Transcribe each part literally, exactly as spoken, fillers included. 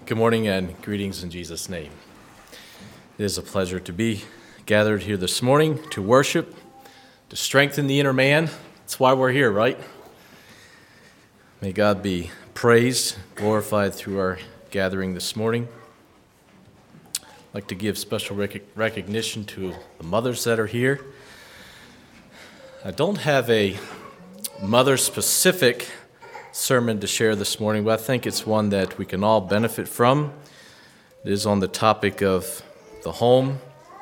Good morning and greetings in Jesus' name. It is a pleasure to be gathered here this morning to worship, to strengthen the inner man. That's why we're here, right? May God be praised, glorified through our gathering this morning. I'd like to give special rec- recognition to the mothers that are here. I don't have a mother-specific sermon to share this morning, but I think it's one that we can all benefit from. It is on the topic of the home.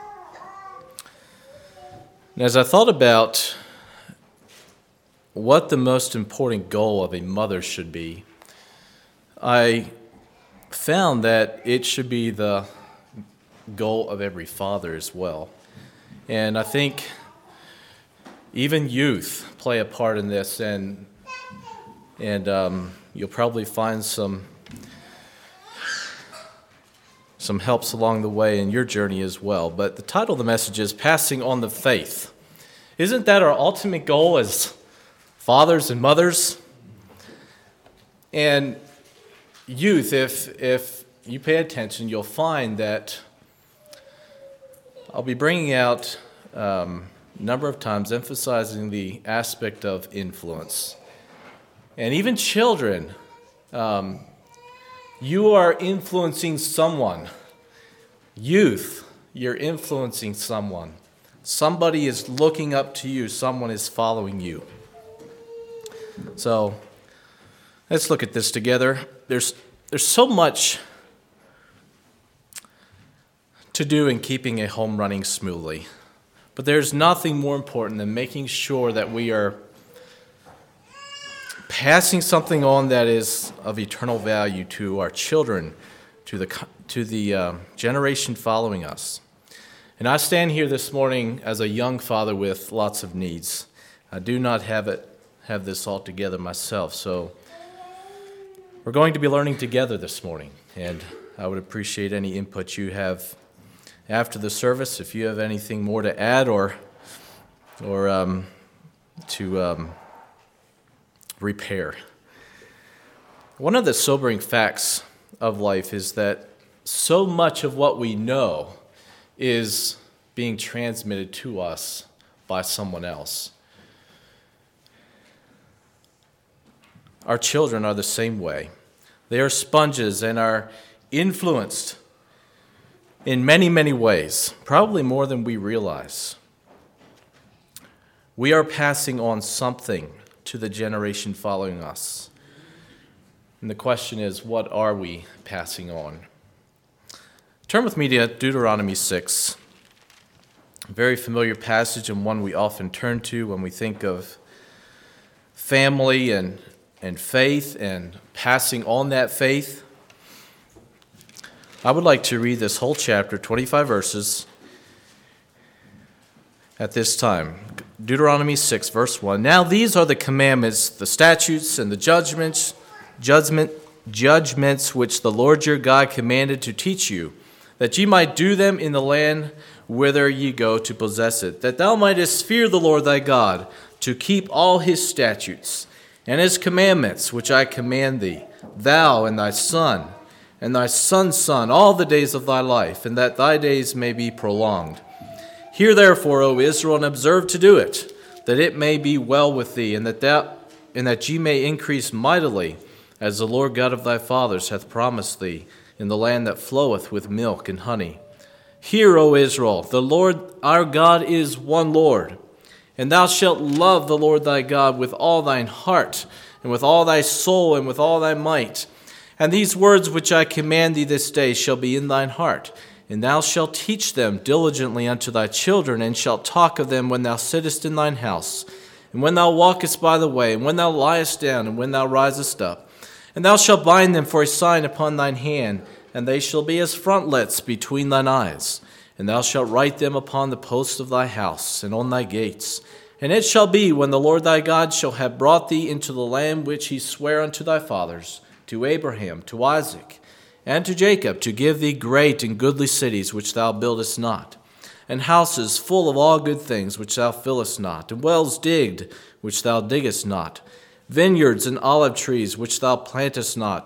And as I thought about what the most important goal of a mother should be, I found that it should be the goal of every father as well. And I think even youth play a part in this, and And um, you'll probably find some some helps along the way in your journey as well. But the title of the message is Passing on the Faith. Isn't that our ultimate goal as fathers and mothers? And youth, if if you pay attention, you'll find that I'll be bringing out um, a number of times emphasizing the aspect of influence. And even children, um, you are influencing someone. Youth, you're influencing someone. Somebody is looking up to you. Someone is following you. So let's look at this together. There's there's so much to do in keeping a home running smoothly. But there's nothing more important than making sure that we are passing something on that is of eternal value to our children, to the to the uh, generation following us. And I stand here this morning as a young father with lots of needs. I do not have it have this all together myself, so we're going to be learning together this morning. And I would appreciate any input you have after the service. If you have anything more to add or or um, to um, repair. One of the sobering facts of life is that so much of what we know is being transmitted to us by someone else. Our children are the same way. They are sponges and are influenced in many, many ways, probably more than we realize. We are passing on something to the generation following us. And the question is, what are we passing on? Turn with me to Deuteronomy six, a very familiar passage and one we often turn to when we think of family and, and faith and passing on that faith. I would like to read this whole chapter, twenty-five verses, at this time. Deuteronomy six, verse one. Now these are the commandments, the statutes, and the judgments, judgment, judgments which the Lord your God commanded to teach you, that ye might do them in the land whither ye go to possess it, that thou mightest fear the Lord thy God, to keep all his statutes and his commandments which I command thee, thou and thy son, and thy son's son, all the days of thy life, and that thy days may be prolonged. Hear therefore, O Israel, and observe to do it, that it may be well with thee, and that thou, and that ye may increase mightily, as the Lord God of thy fathers hath promised thee, in the land that floweth with milk and honey. Hear, O Israel, the Lord our God is one Lord, and thou shalt love the Lord thy God with all thine heart, and with all thy soul, and with all thy might. And these words which I command thee this day shall be in thine heart, and thou shalt teach them diligently unto thy children, and shalt talk of them when thou sittest in thine house, and when thou walkest by the way, and when thou liest down, and when thou risest up. And thou shalt bind them for a sign upon thine hand, and they shall be as frontlets between thine eyes. And thou shalt write them upon the posts of thy house, and on thy gates. And it shall be, when the Lord thy God shall have brought thee into the land which he sware unto thy fathers, to Abraham, to Isaac, and to Jacob, to give thee great and goodly cities which thou buildest not, and houses full of all good things which thou fillest not, and wells digged which thou diggest not, vineyards and olive trees which thou plantest not,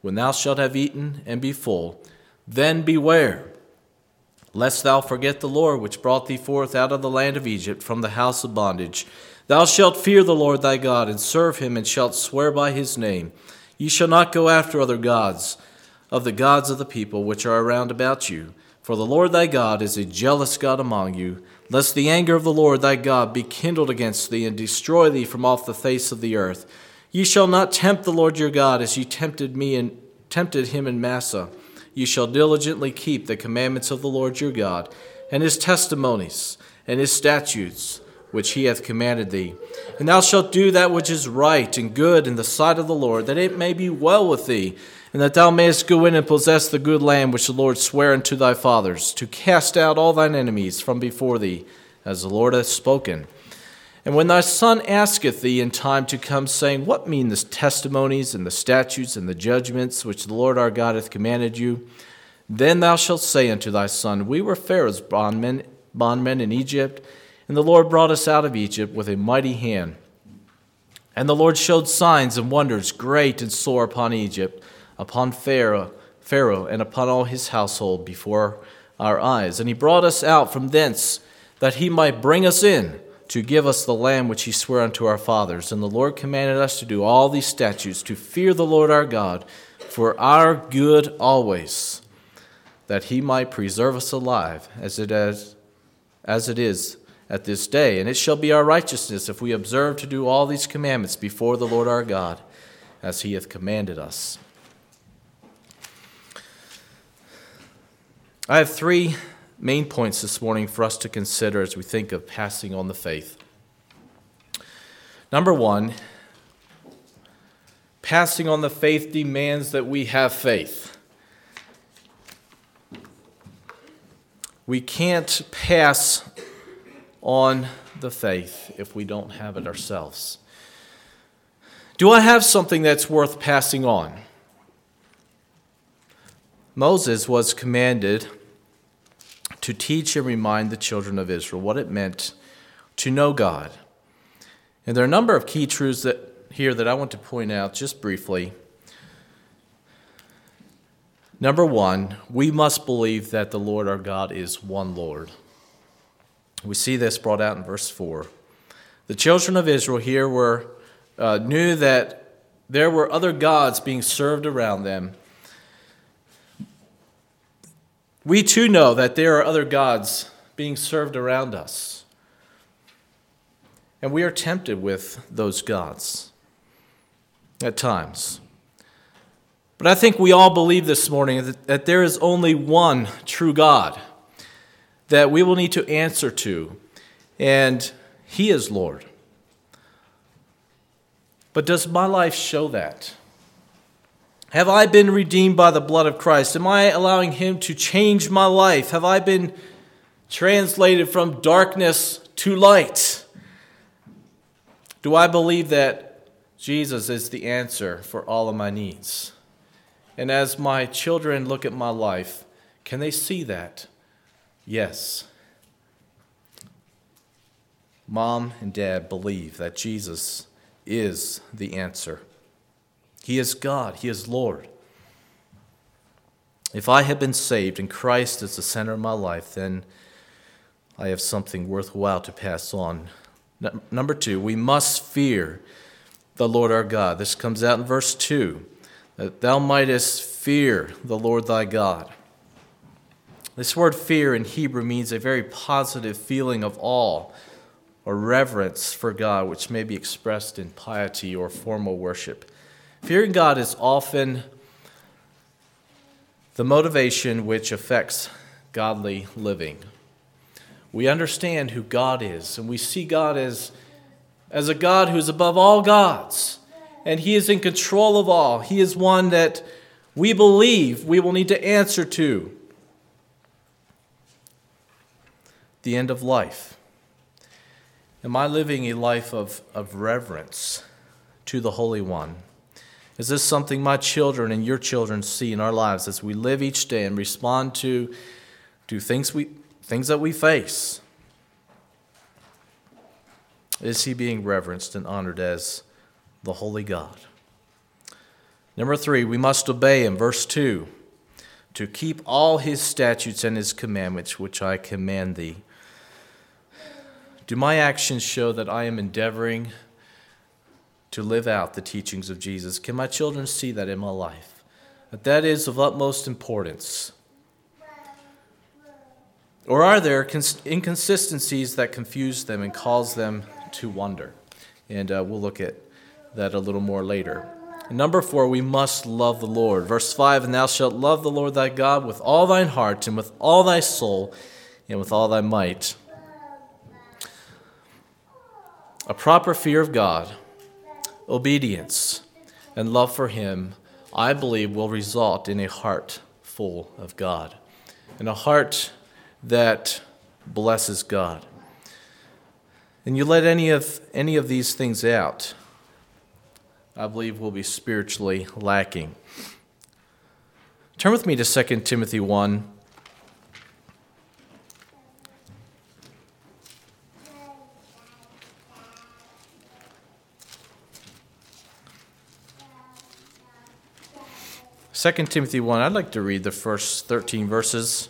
when thou shalt have eaten and be full, then beware, lest thou forget the Lord, which brought thee forth out of the land of Egypt from the house of bondage. Thou shalt fear the Lord thy God, and serve him, and shalt swear by his name. Ye shall not go after other gods, of the gods of the people which are around about you. For the Lord thy God is a jealous God among you, lest the anger of the Lord thy God be kindled against thee, and destroy thee from off the face of the earth. Ye shall not tempt the Lord your God, as ye tempted me and tempted him in Massah. Ye shall diligently keep the commandments of the Lord your God, and his testimonies, and his statutes, which he hath commanded thee. And thou shalt do that which is right and good in the sight of the Lord, that it may be well with thee, and that thou mayest go in and possess the good land which the Lord sware unto thy fathers, to cast out all thine enemies from before thee, as the Lord hath spoken. And when thy son asketh thee in time to come, saying, What mean the testimonies and the statutes and the judgments which the Lord our God hath commanded you? Then thou shalt say unto thy son, We were Pharaoh's bondmen, bondmen in Egypt, and the Lord brought us out of Egypt with a mighty hand. And the Lord showed signs and wonders great and sore upon Egypt, upon Pharaoh, Pharaoh, and upon all his household before our eyes. And he brought us out from thence, that he might bring us in, to give us the land which he sware unto our fathers. And the Lord commanded us to do all these statutes, to fear the Lord our God, for our good always, that he might preserve us alive, as it is, as it is at this day. And it shall be our righteousness if we observe to do all these commandments before the Lord our God, as he hath commanded us. I have three main points this morning for us to consider as we think of passing on the faith. Number one, passing on the faith demands that we have faith. We can't pass on the faith if we don't have it ourselves. Do I have something that's worth passing on? Moses was commanded to teach and remind the children of Israel what it meant to know God. And there are a number of key truths that here that I want to point out just briefly. Number one, we must believe that the Lord our God is one Lord. We see this brought out in verse four. The children of Israel here were uh, knew that there were other gods being served around them. We too know that there are other gods being served around us. And we are tempted with those gods at times. But I think we all believe this morning that, that there is only one true God that we will need to answer to, and he is Lord. But does my life show that? Have I been redeemed by the blood of Christ? Am I allowing him to change my life? Have I been translated from darkness to light? Do I believe that Jesus is the answer for all of my needs? And as my children look at my life, can they see that? Yes. Mom and Dad believe that Jesus is the answer. He is God. He is Lord. If I have been saved and Christ is the center of my life, then I have something worthwhile to pass on. No, number two, we must fear the Lord our God. This comes out in verse two, that thou mightest fear the Lord thy God. This word fear in Hebrew means a very positive feeling of awe or reverence for God, which may be expressed in piety or formal worship. Fearing God is often the motivation which affects godly living. We understand who God is, and we see God as, as a God who is above all gods, and he is in control of all. He is one that we believe we will need to answer to the end of life. Am I living a life of, of reverence to the Holy One? Is this something my children and your children see in our lives as we live each day and respond to, to things we things that we face? Is he being reverenced and honored as the Holy God? Number three, we must obey him. Verse two, to keep all his statutes and his commandments, which I command thee. Do my actions show that I am endeavoring to live out the teachings of Jesus? Can my children see that in my life? That that is of utmost importance. Or are there inconsistencies that confuse them and cause them to wonder? And uh, we'll look at that a little more later. And number four, we must love the Lord. Verse five, and thou shalt love the Lord thy God with all thine heart and with all thy soul and with all thy might. A proper fear of God, obedience, and love for him, I believe, will result in a heart full of God, and a heart that blesses God. And you let any of any of these things out, I believe we'll be spiritually lacking. Turn with me to Second Timothy one. Second Timothy one, I'd like to read the first thirteen verses.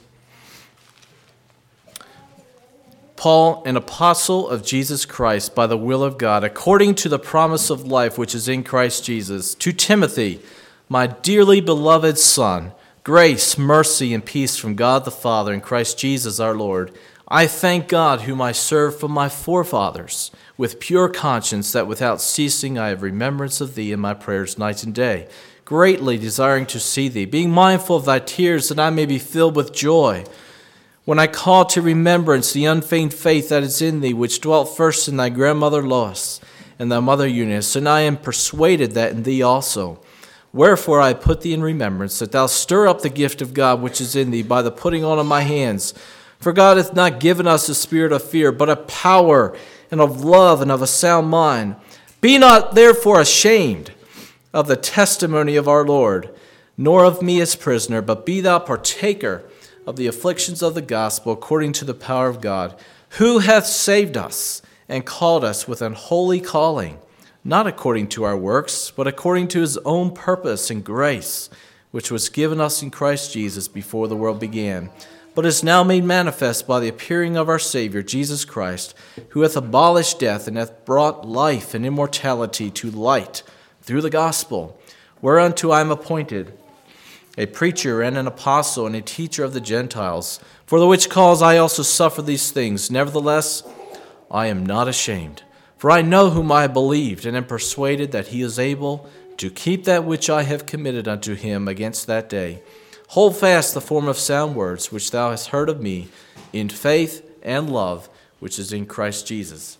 Paul, an apostle of Jesus Christ by the will of God, according to the promise of life which is in Christ Jesus, to Timothy, my dearly beloved son, grace, mercy, and peace from God the Father and Christ Jesus our Lord. I thank God, whom I serve from my forefathers, with pure conscience, that without ceasing I have remembrance of thee in my prayers night and day, greatly desiring to see thee, being mindful of thy tears, that I may be filled with joy. When I call to remembrance the unfeigned faith that is in thee, which dwelt first in thy grandmother Lois and thy mother Eunice, and I am persuaded that in thee also. Wherefore I put thee in remembrance, that thou stir up the gift of God which is in thee by the putting on of my hands. For God hath not given us a spirit of fear, but of power and of love and of a sound mind. Be not therefore ashamed of the testimony of our Lord, nor of me as prisoner, but be thou partaker of the afflictions of the gospel according to the power of God, who hath saved us and called us with an holy calling, not according to our works, but according to his own purpose and grace, which was given us in Christ Jesus before the world began, but is now made manifest by the appearing of our Savior, Jesus Christ, who hath abolished death and hath brought life and immortality to light through the gospel, whereunto I am appointed, a preacher and an apostle and a teacher of the Gentiles, for the which cause I also suffer these things. Nevertheless, I am not ashamed, for I know whom I believed, and am persuaded that he is able to keep that which I have committed unto him against that day. Hold fast the form of sound words which thou hast heard of me, in faith and love which is in Christ Jesus.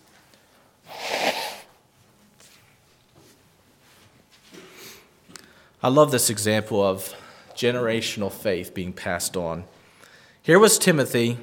I love this example of generational faith being passed on. Here was Timothy.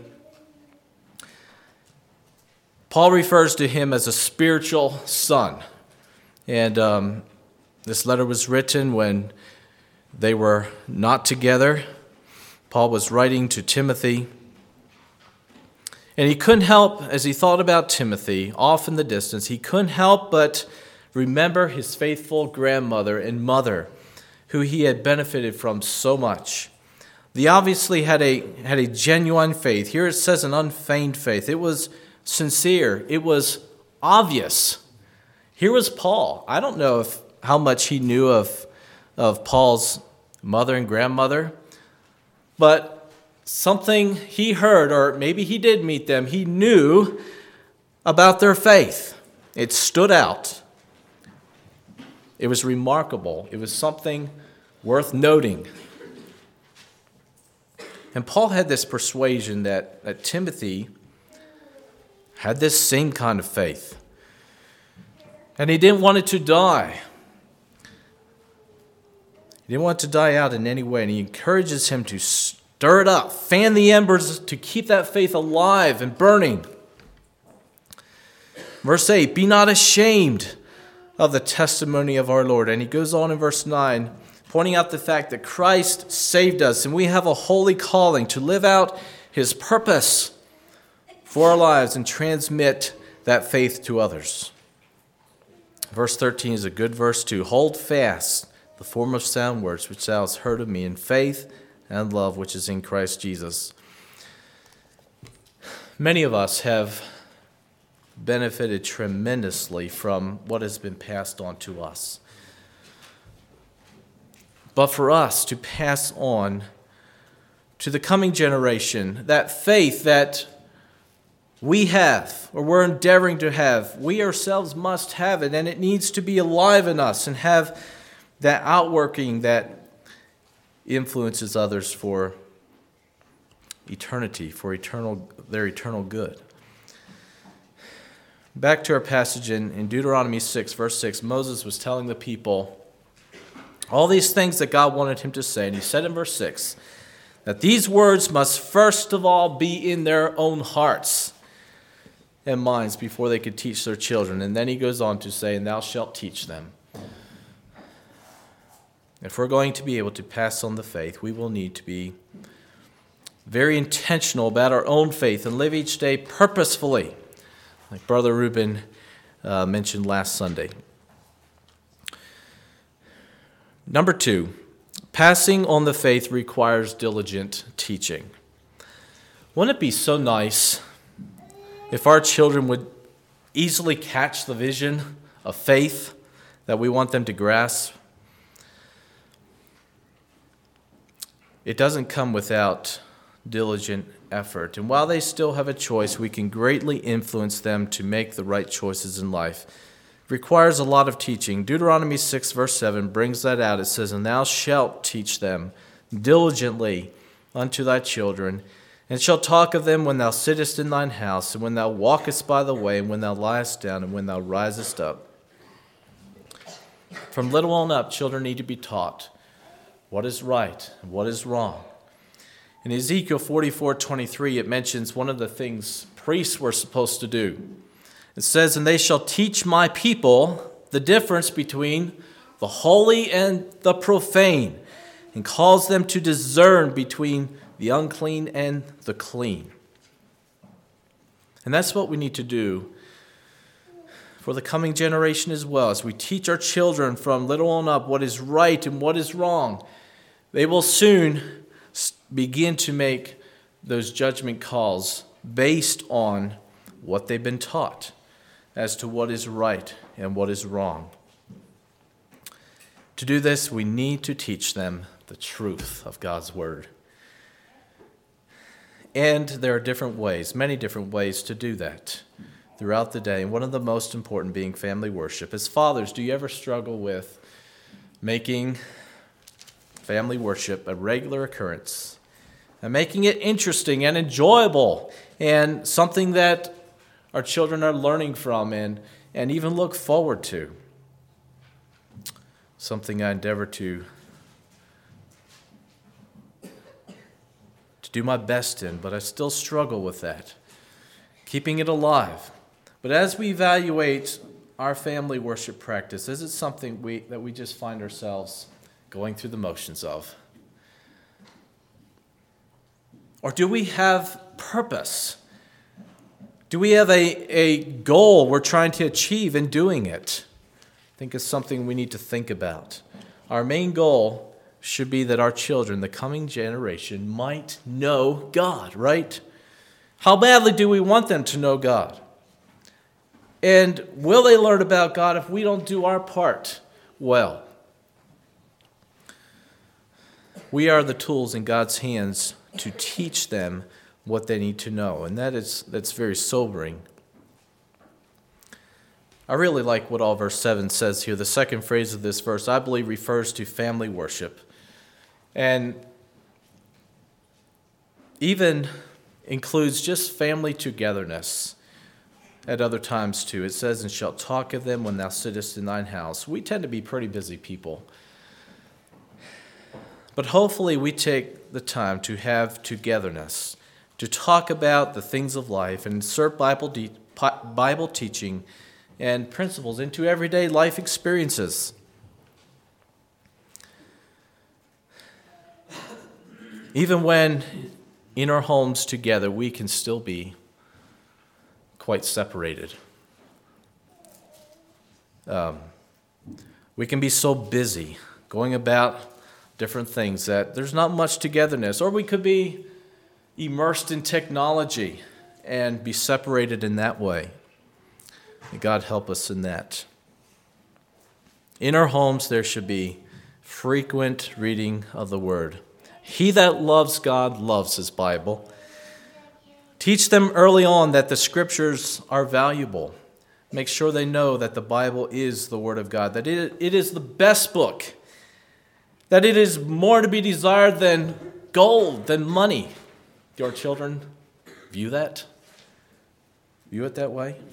Paul refers to him as a spiritual son. And um, this letter was written when they were not together. Paul was writing to Timothy. And he couldn't help, as he thought about Timothy, off in the distance, he couldn't help but remember his faithful grandmother and mother, who he had benefited from so much. They obviously had a had a genuine faith. Here it says an unfeigned faith. It was sincere. It was obvious. Here was Paul. I don't know if how much he knew of, of Paul's mother and grandmother, but something he heard, or maybe he did meet them, he knew about their faith. It stood out. It was remarkable. It was something worth noting. And Paul had this persuasion that, that Timothy had this same kind of faith. And he didn't want it to die. He didn't want it to die out in any way. And he encourages him to stir it up, fan the embers to keep that faith alive and burning. Verse eight, be not ashamed of the testimony of our Lord. And he goes on in verse nine, pointing out the fact that Christ saved us and we have a holy calling to live out his purpose for our lives and transmit that faith to others. Verse thirteen is a good verse too. Hold fast the form of sound words which thou hast heard of me, in faith and love which is in Christ Jesus. Many of us have benefited tremendously from what has been passed on to us. But for us to pass on to the coming generation that faith that we have, or we're endeavoring to have, we ourselves must have it, and it needs to be alive in us and have that outworking that influences others for eternity, for eternal their eternal good. Back to our passage in, in Deuteronomy six, verse six, Moses was telling the people all these things that God wanted him to say, and he said in verse six that these words must first of all be in their own hearts and minds before they could teach their children. And then he goes on to say, and thou shalt teach them. If we're going to be able to pass on the faith, we will need to be very intentional about our own faith and live each day purposefully, like Brother Reuben uh, mentioned last Sunday. Number two, passing on the faith requires diligent teaching. Wouldn't it be so nice if our children would easily catch the vision of faith that we want them to grasp? It doesn't come without diligent effort. And while they still have a choice, we can greatly influence them to make the right choices in life. It requires a lot of teaching. Deuteronomy six, verse seven brings that out. It says, and thou shalt teach them diligently unto thy children, and shalt talk of them when thou sittest in thine house, and when thou walkest by the way, and when thou liest down, and when thou risest up. From little on up, children need to be taught what is right and what is wrong. In Ezekiel forty-four twenty-three, it mentions one of the things priests were supposed to do. It says, and they shall teach my people the difference between the holy and the profane, and cause them to discern between the unclean and the clean. And that's what we need to do for the coming generation as well. As we teach our children from little on up what is right and what is wrong, they will soon begin to make those judgment calls based on what they've been taught as to what is right and what is wrong. To do this, we need to teach them the truth of God's word. And there are different ways, many different ways to do that throughout the day. And one of the most important being family worship. As fathers, do you ever struggle with making family worship a regular occurrence and making it interesting and enjoyable and something that our children are learning from and, and even look forward to? Something I endeavor to, to do my best in, but I still struggle with that, keeping it alive. But as we evaluate our family worship practice, is it something we that we just find ourselves going through the motions of? Or do we have purpose? Do we have a, a goal we're trying to achieve in doing it? I think it's something we need to think about. Our main goal should be that our children, the coming generation, might know God, right? How badly do we want them to know God? And will they learn about God if we don't do our part well? We are the tools in God's hands to teach them what they need to know, and that is that's very sobering. I really like what all verse seven says here. The second phrase of this verse, I believe, refers to family worship, and even includes just family togetherness at other times too. It says, and shalt talk of them when thou sittest in thine house. We tend to be pretty busy people, but hopefully we take the time to have togetherness, to talk about the things of life and insert Bible, de- Bible teaching and principles into everyday life experiences. Even when in our homes together, we can still be quite separated. Um, we can be so busy, going about different things, that there's not much togetherness. Or we could be immersed in technology and be separated in that way. May God help us in that. In our homes, there should be frequent reading of the Word. He that loves God loves his Bible. Teach them early on that the Scriptures are valuable. Make sure they know that the Bible is the Word of God, that it, it is the best book, that it is more to be desired than gold, than money. Do your children view that? View it that way?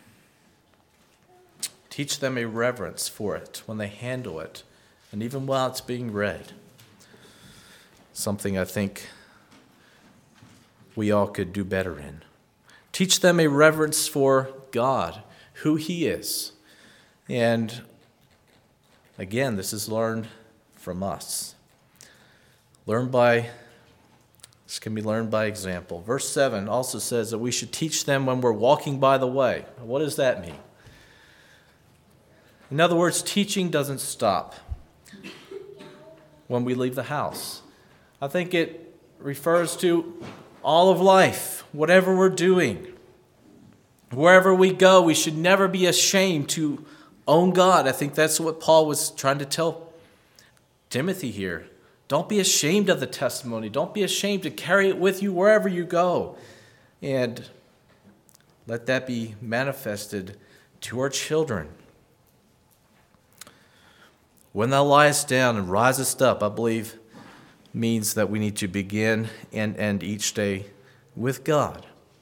Teach them a reverence for it when they handle it, and even while it's being read. Something I think we all could do better in. Teach them a reverence for God, who He is. And again, this is learned from us. Learn by, this can be learned by example. Verse seven also says that we should teach them when we're walking by the way. What does that mean? In other words, teaching doesn't stop when we leave the house. I think it refers to all of life, whatever we're doing. Wherever we go, we should never be ashamed to own God. I think that's what Paul was trying to tell Timothy here. Don't be ashamed of the testimony. Don't be ashamed to carry it with you wherever you go. And let that be manifested to our children. When thou liest down and risest up, I believe, means that we need to begin and end each day with God.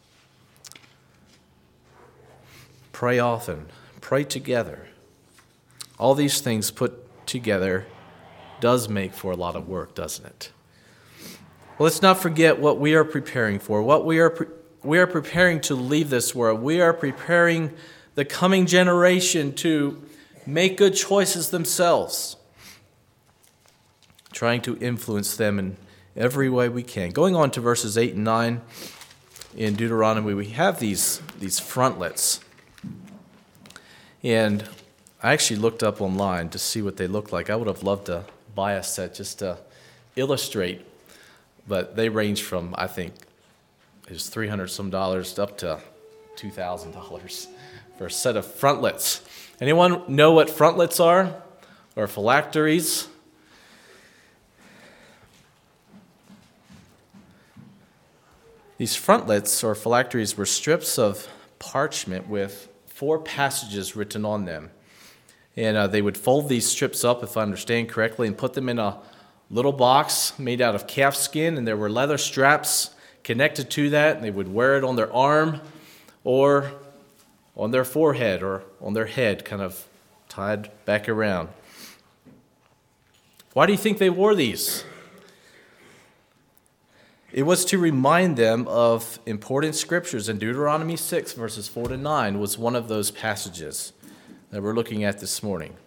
Pray often. Pray together. All these things put together does make for a lot of work, doesn't it? Well, let's not forget what we are preparing for. What we are pre- we are preparing to leave this world. We are preparing the coming generation to make good choices themselves, trying to influence them in every way we can. Going on to verses eight and nine in Deuteronomy, we have these, these frontlets. And I actually looked up online to see what they look like. I would have loved to buy a set just to illustrate, but they range from, I think, is three hundred some dollars up to two thousand dollars for a set of frontlets. Anyone know what frontlets are, or phylacteries? These frontlets or phylacteries were strips of parchment with four passages written on them. And uh, they would fold these strips up, if I understand correctly, and put them in a little box made out of calf skin, and there were leather straps connected to that, and they would wear it on their arm or on their forehead or on their head, kind of tied back around. Why do you think they wore these? It was to remind them of important scriptures, and Deuteronomy six, verses four to nine was one of those passages that we're looking at this morning.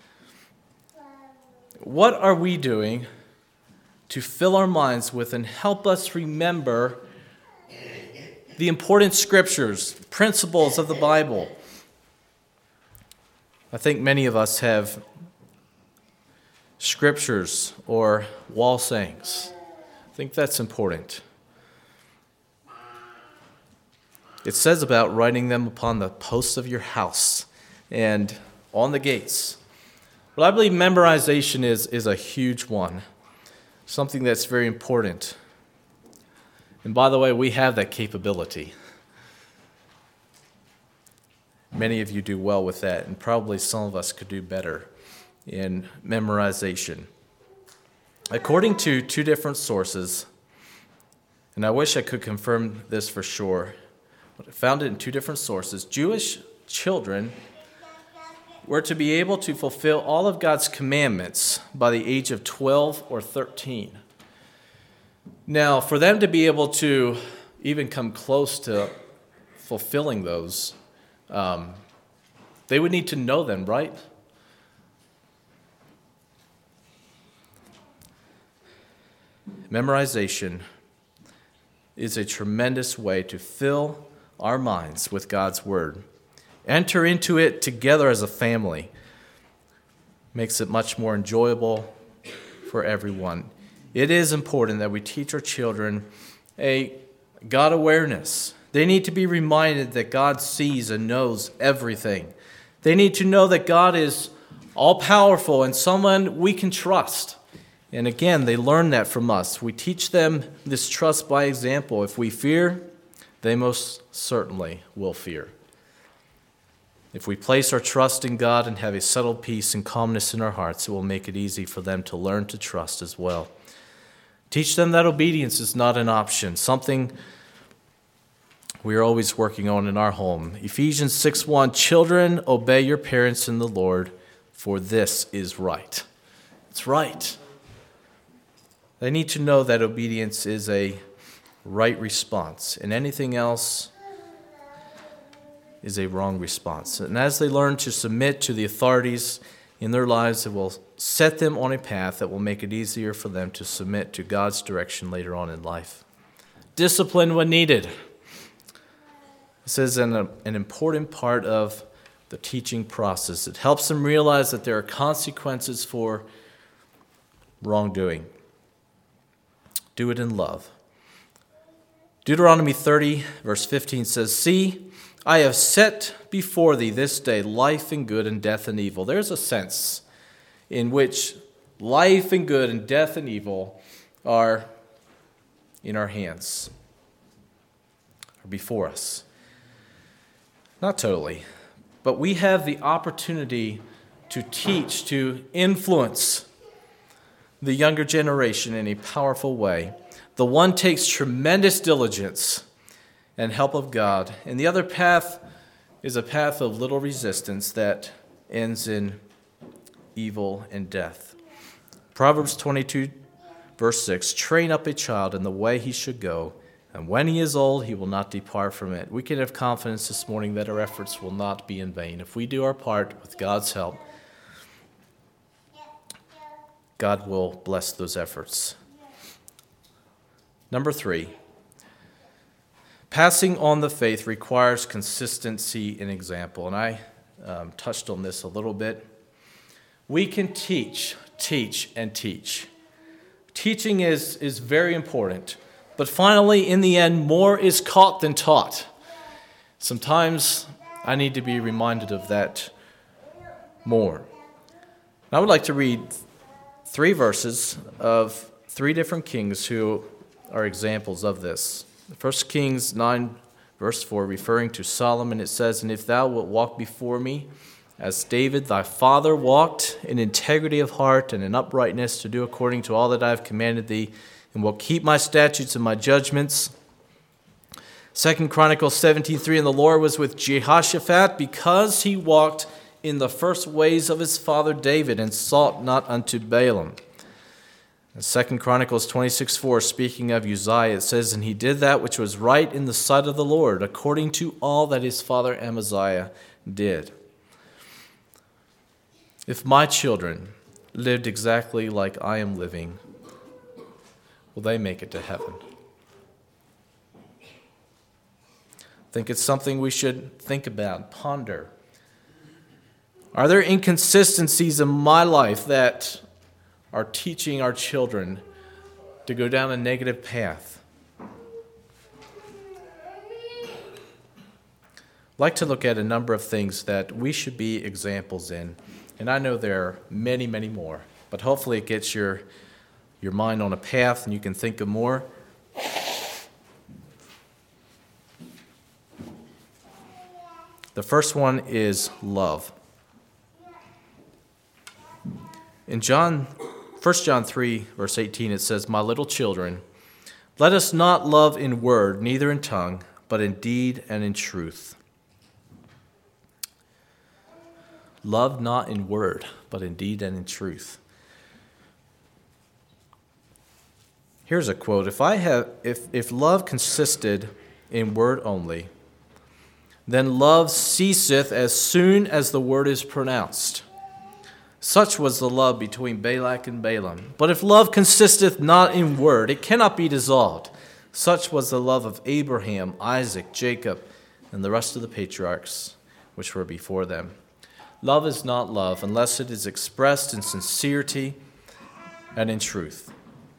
What are we doing to fill our minds with and help us remember the important scriptures, principles of the Bible? I think many of us have scriptures or wall sayings. I think that's important. It says about writing them upon the posts of your house and on the gates. But I believe memorization is, is a huge one, something that's very important. And by the way, we have that capability. Many of you do well with that, and probably some of us could do better in memorization. According to two different sources, and I wish I could confirm this for sure, but I found it in two different sources, Jewish children were to be able to fulfill all of God's commandments by the age of twelve or thirteen. Now, for them to be able to even come close to fulfilling those, um, they would need to know them, right? Memorization is a tremendous way to fill our minds with God's Word. Enter into it together as a family. makes it much more enjoyable for everyone. It is important that we teach our children a God awareness. They need to be reminded that God sees and knows everything. They need to know that God is all-powerful and someone we can trust. And again, they learn that from us. We teach them this trust by example. If we fear, they most certainly will fear. If we place our trust in God and have a settled peace and calmness in our hearts, it will make it easy for them to learn to trust as well. Teach them that obedience is not an option, something we are always working on in our home. Ephesians six one, children, obey your parents in the Lord, for this is right. It's right. They need to know that obedience is a right response, and anything else is a wrong response. And as they learn to submit to the authorities in their lives, it will set them on a path that will make it easier for them to submit to God's direction later on in life. Discipline when needed. This is an, an important part of the teaching process. It helps them realize that there are consequences for wrongdoing. Do it in love. Deuteronomy thirty, verse fifteen says, see, I have set before thee this day life and good and death and evil. There's a sense in which life and good and death and evil are in our hands, or before us. Not totally, but we have the opportunity to teach, to influence the younger generation in a powerful way. The one takes tremendous diligence and help of God, and the other path is a path of little resistance that ends in evil and death. Proverbs twenty-two, verse six, train up a child in the way he should go, and when he is old, he will not depart from it. We can have confidence this morning that our efforts will not be in vain. If we do our part with God's help, God will bless those efforts. Number three, passing on the faith requires consistency in example. And I um, touched on this a little bit. We can teach, teach, and teach. Teaching is, is very important. But finally, in the end, more is caught than taught. Sometimes I need to be reminded of that more. I would like to read three verses of three different kings who are examples of this. First Kings nine, verse four, referring to Solomon, it says, and if thou wilt walk before me, as David thy father walked, in integrity of heart and in uprightness, to do according to all that I have commanded thee, and will keep my statutes and my judgments. Second Chronicles seventeen three, and the Lord was with Jehoshaphat, because he walked in the first ways of his father David, and sought not unto Baalim. And Second Chronicles twenty-six four, speaking of Uzziah, it says, and he did that which was right in the sight of the Lord, according to all that his father Amaziah did. If my children lived exactly like I am living, will they make it to heaven? I think it's something we should think about, ponder. Are there inconsistencies in my life that are teaching our children to go down a negative path? I'd like to look at a number of things that we should be examples in. And I know there are many, many more. But hopefully it gets your, your mind on a path and you can think of more. The first one is love. In John, First John three, verse eighteen, it says, my little children, let us not love in word, neither in tongue, but in deed and in truth. Love not in word, but in deed and in truth. Here's a quote. If I have, if, if love consisted in word only, then love ceaseth as soon as the word is pronounced. Such was the love between Balak and Balaam. But if love consisteth not in word, it cannot be dissolved. Such was the love of Abraham, Isaac, Jacob, and the rest of the patriarchs which were before them. Love is not love unless it is expressed in sincerity and in truth.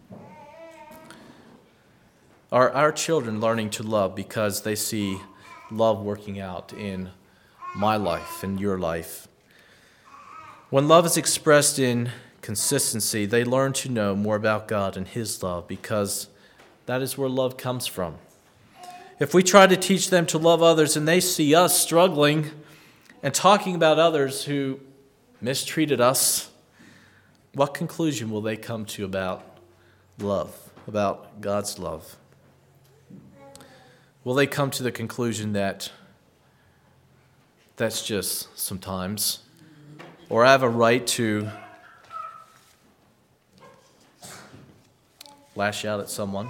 Are our children learning to love because they see love working out in my life and your life? When love is expressed in consistency, they learn to know more about God and His love because that is where love comes from. If we try to teach them to love others and they see us struggling and talking about others who mistreated us, what conclusion will they come to about love, about God's love? Will they come to the conclusion that that's just sometimes, or I have a right to lash out at someone?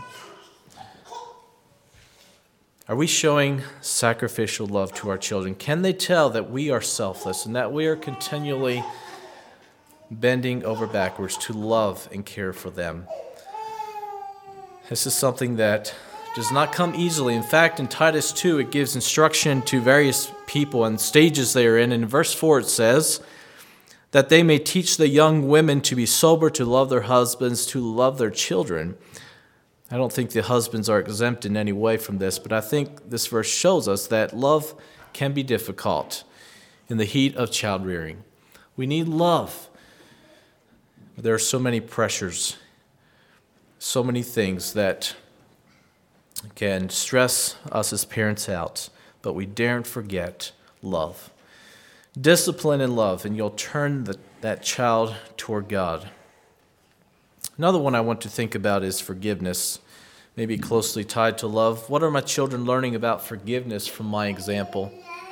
Are we showing sacrificial love to our children? Can they tell that we are selfless and that we are continually bending over backwards to love and care for them? This is something that does not come easily. In fact, in Titus two, it gives instruction to various people and stages they are in. And in verse four, it says that they may teach the young women to be sober, to love their husbands, to love their children. I don't think the husbands are exempt in any way from this, but I think this verse shows us that love can be difficult in the heat of child rearing. We need love. There are so many pressures, so many things that can stress us as parents out, but we daren't forget love. Discipline and love, and you'll turn the, that child toward God. Another one I want to think about is forgiveness, maybe closely tied to love. What are my children learning about forgiveness from my example?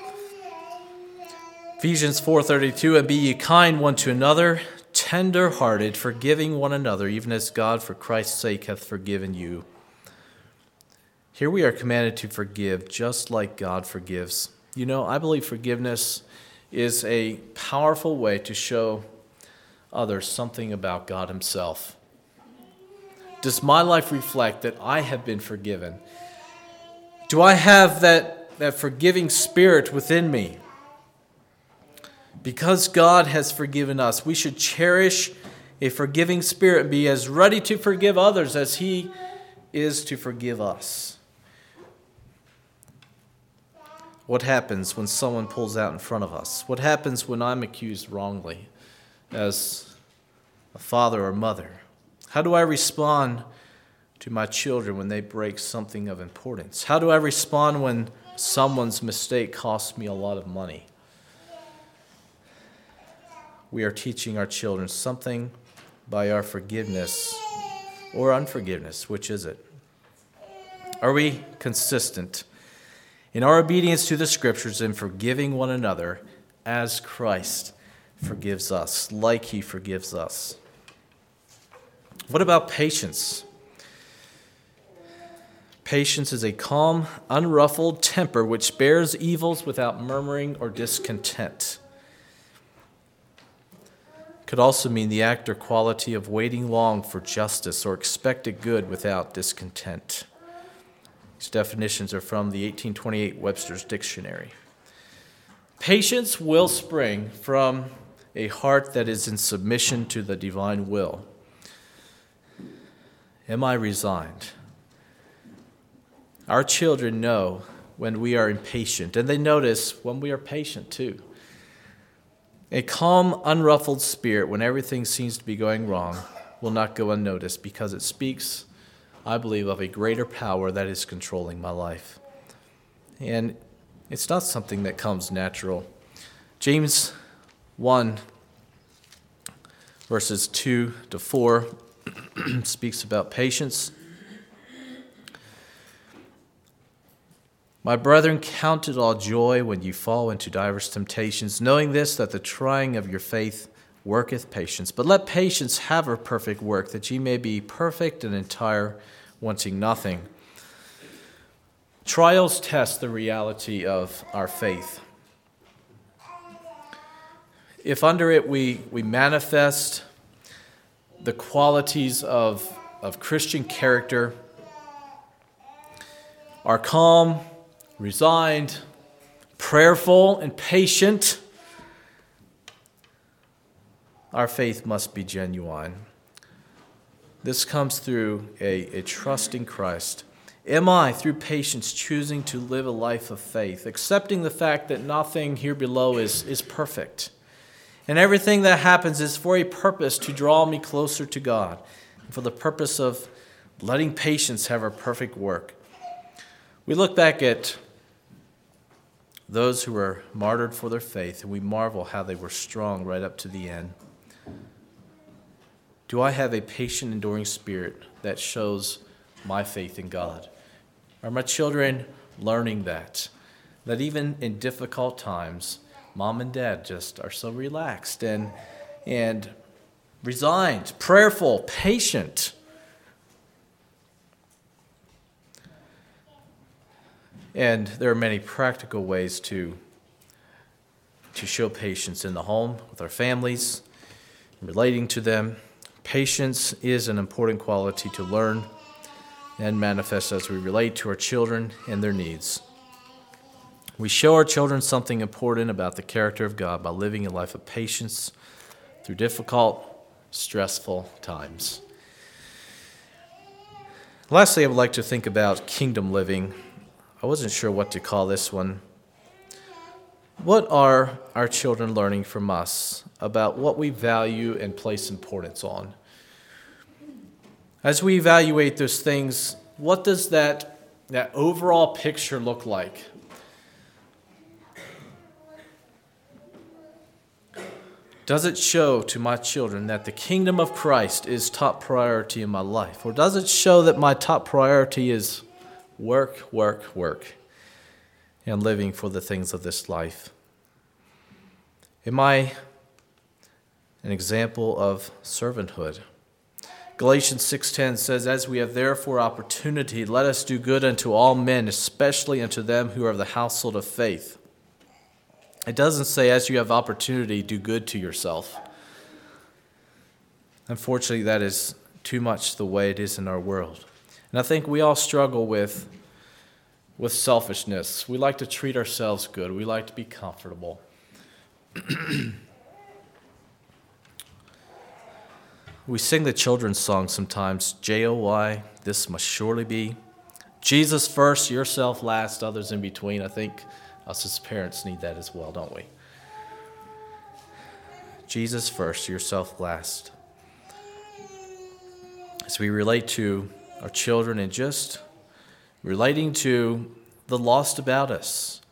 Ephesians four thirty-two, and be ye kind one to another, tender-hearted, forgiving one another, even as God for Christ's sake hath forgiven you. Here we are commanded to forgive just like God forgives. You know, I believe forgiveness is a powerful way to show others something about God Himself. Does my life reflect that I have been forgiven? Do I have that, that forgiving spirit within me? Because God has forgiven us, we should cherish a forgiving spirit and be as ready to forgive others as He is to forgive us. What happens when someone pulls out in front of us? What happens when I'm accused wrongly as a father or mother? How do I respond to my children when they break something of importance? How do I respond when someone's mistake costs me a lot of money? We are teaching our children something by our forgiveness or unforgiveness. Which is it? Are we consistent in our obedience to the Scriptures and forgiving one another as Christ forgives us, like He forgives us? What about patience? Patience is a calm, unruffled temper which bears evils without murmuring or discontent. It could also mean the act or quality of waiting long for justice or expected good without discontent. These definitions are from the eighteen twenty-eight Webster's Dictionary. Patience will spring from a heart that is in submission to the divine will. Am I resigned? Our children know when we are impatient, and they notice when we are patient too. A calm, unruffled spirit when everything seems to be going wrong will not go unnoticed because it speaks, I believe, of a greater power that is controlling my life. And it's not something that comes natural. James one, verses two to four, speaks about patience. My brethren, count it all joy when you fall into divers temptations, knowing this, that the trying of your faith worketh patience. But let patience have her perfect work, that ye may be perfect and entire, wanting nothing. Trials test the reality of our faith. If under it we, we manifest the qualities of, of Christian character, are calm, resigned, prayerful, and patient, our faith must be genuine. This comes through a, a trust in Christ. Am I, through patience, choosing to live a life of faith, accepting the fact that nothing here below is, is perfect, and everything that happens is for a purpose to draw me closer to God, and for the purpose of letting patience have her perfect work? We look back at those who were martyred for their faith, and we marvel how they were strong right up to the end. Do I have a patient, enduring spirit that shows my faith in God? Are my children learning that? That even in difficult times, mom and dad just are so relaxed and, and resigned, prayerful, patient. And there are many practical ways to, to show patience in the home, with our families, relating to them. Patience is an important quality to learn and manifest as we relate to our children and their needs. We show our children something important about the character of God by living a life of patience through difficult, stressful times. Lastly, I would like to think about kingdom living. I wasn't sure what to call this one. What are our children learning from us about what we value and place importance on? As we evaluate those things, what does that, that overall picture look like? Does it show to my children that the kingdom of Christ is top priority in my life? Or does it show that my top priority is work, work, work, and living for the things of this life? Am I an example of servanthood? Galatians six ten says, "As we have therefore opportunity, let us do good unto all men, especially unto them who are of the household of faith." It doesn't say, as you have opportunity, do good to yourself. Unfortunately, that is too much the way it is in our world. And I think we all struggle with, with selfishness. We like to treat ourselves good. We like to be comfortable. We sing the children's song sometimes, J O Y, this must surely be. Jesus first, yourself last, others in between. I think us as parents need that as well, don't we? Jesus first, yourself last. As we relate to our children and just relating to the lost about us,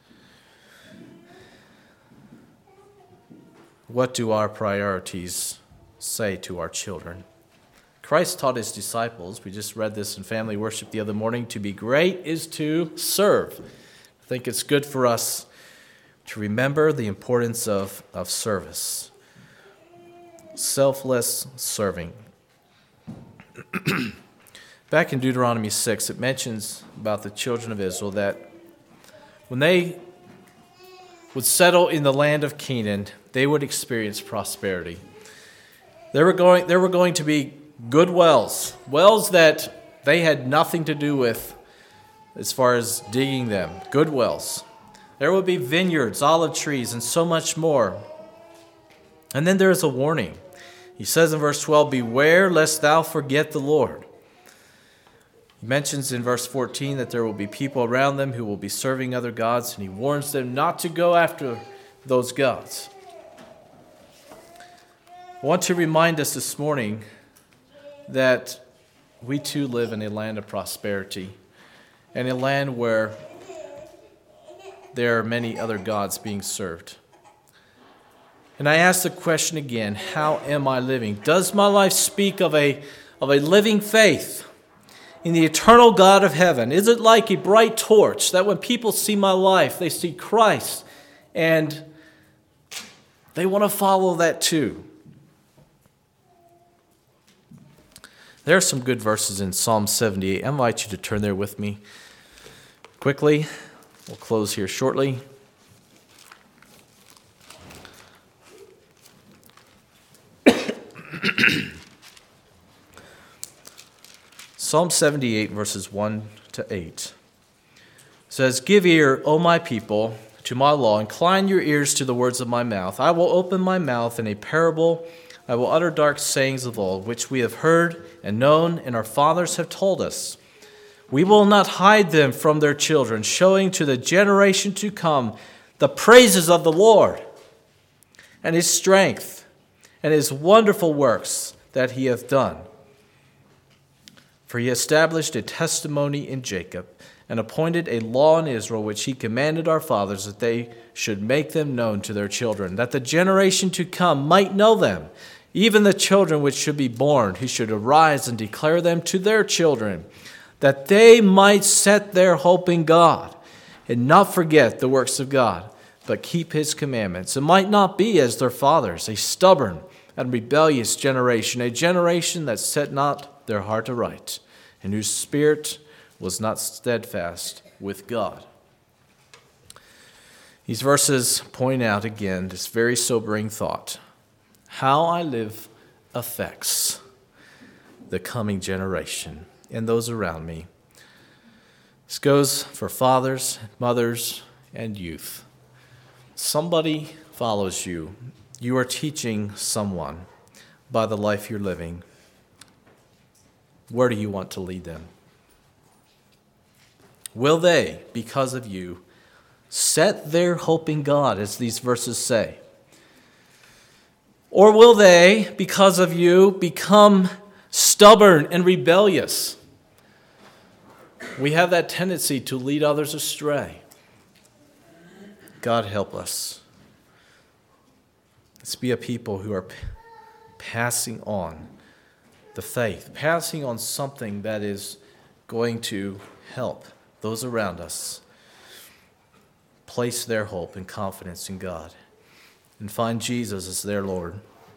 what do our priorities say to our children? Christ taught his disciples, we just read this in family worship the other morning, to be great is to serve. I think it's good for us to remember the importance of, of service. Selfless serving. Back in Deuteronomy six, it mentions about the children of Israel that when they would settle in the land of Canaan, they would experience prosperity. There were going, there were going to be good wells, wells that they had nothing to do with as far as digging them, good wells. There would be vineyards, olive trees, and so much more. And then there is a warning. He says in verse twelve, beware lest thou forget the Lord. He mentions in verse fourteen that there will be people around them who will be serving other gods, and he warns them not to go after those gods. I want to remind us this morning that we too live in a land of prosperity, and a land where there are many other gods being served. And I ask the question again, how am I living? Does my life speak of a, of a living faith in the eternal God of heaven? Is it like a bright torch that when people see my life, they see Christ and they want to follow that too? There are some good verses in Psalm seventy-eight. I invite you to turn there with me quickly. We'll close here shortly. Psalm seventy-eight, verses one to eight says, give ear, O my people, to my law. Incline your ears to the words of my mouth. I will open my mouth in a parable. I will utter dark sayings of old, which we have heard and known, and our fathers have told us. We will not hide them from their children, showing to the generation to come the praises of the Lord and his strength and his wonderful works that he hath done. For he established a testimony in Jacob and appointed a law in Israel, which he commanded our fathers that they should make them known to their children, that the generation to come might know them, even the children which should be born, who should arise and declare them to their children, that they might set their hope in God and not forget the works of God, but keep his commandments, and might not be as their fathers, a stubborn and rebellious generation, a generation that set not their heart aright, and whose spirit was not steadfast with God. These verses point out again this very sobering thought. How I live affects the coming generation and those around me. This goes for fathers, mothers, and youth. Somebody follows you. You are teaching someone by the life you're living. Where do you want to lead them? Will they, because of you, set their hope in God, as these verses say? Or will they, because of you, become stubborn and rebellious? We have that tendency to lead others astray. God help us. Let's be a people who are p- passing on the faith, passing on something that is going to help those around us place their hope and confidence in God and find Jesus as their Lord.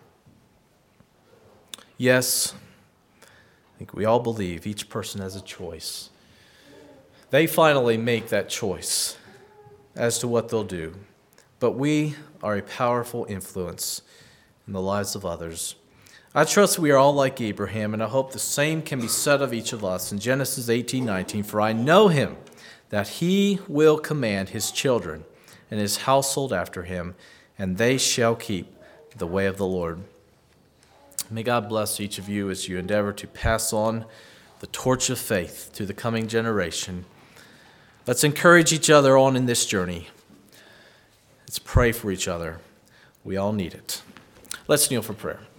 Yes, I think we all believe each person has a choice. They finally make that choice as to what they'll do, but we are a powerful influence in the lives of others. I trust we are all like Abraham, and I hope the same can be said of each of us in Genesis eighteen nineteen. For I know him, that he will command his children and his household after him, and they shall keep the way of the Lord. May God bless each of you as you endeavor to pass on the torch of faith to the coming generation. Let's encourage each other on in this journey. Let's pray for each other. We all need it. Let's kneel for prayer.